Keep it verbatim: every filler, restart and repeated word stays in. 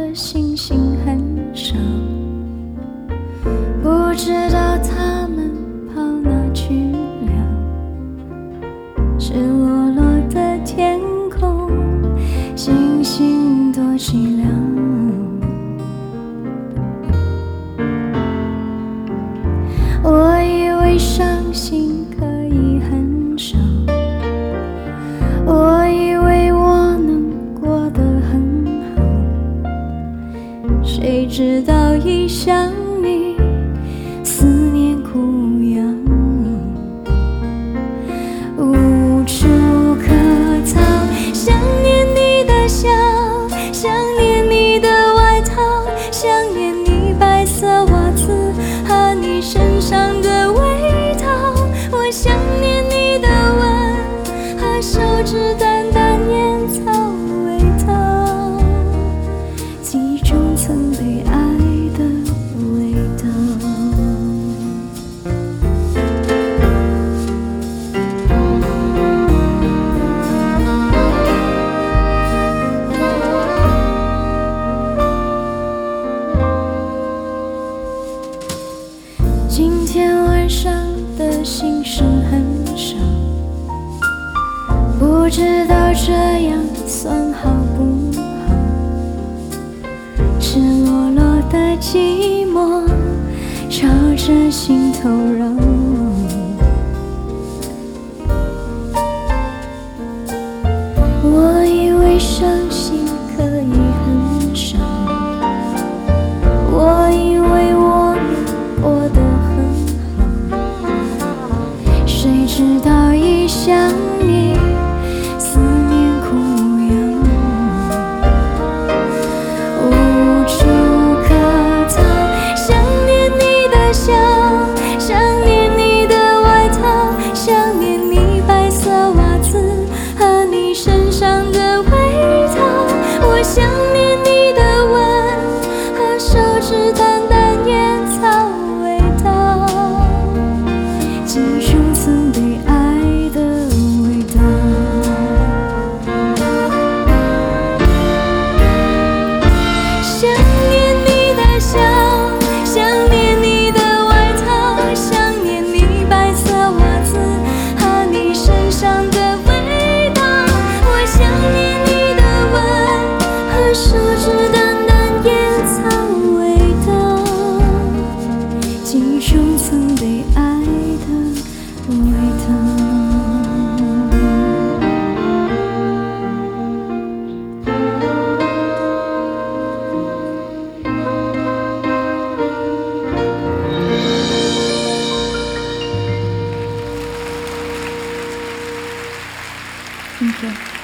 的星星很少，不知道它们跑哪去了。赤裸裸的天空，星星多凄凉。我以为伤心可以很少，我以为我能过得很好，谁知道一想你，思念苦痒，无处可逃。想念你的笑，想念你的外套，想念你白色袜子和你身上的味道。我想念你的吻和手指淡淡烟草味道，记忆中曾被爱的味道。今天晚上的心事很少，不知道这样算好不好。赤裸裸的寂寞朝着心头绕，我以为伤心可以很少，我以为我能过得很好，谁知道一想你，思念苦痒，无处可逃。想念你的笑，想念你的外套，想念你白色袜子和你身上的味道。我想念你的吻和手指淡淡烟草味道，记忆中曾被爱的味道。想念你的笑，想念你的外套，想念你白色袜子和你身上的味道。我想念你的吻和手指淡淡烟草味道，记忆中曾被爱的味道。Thank you.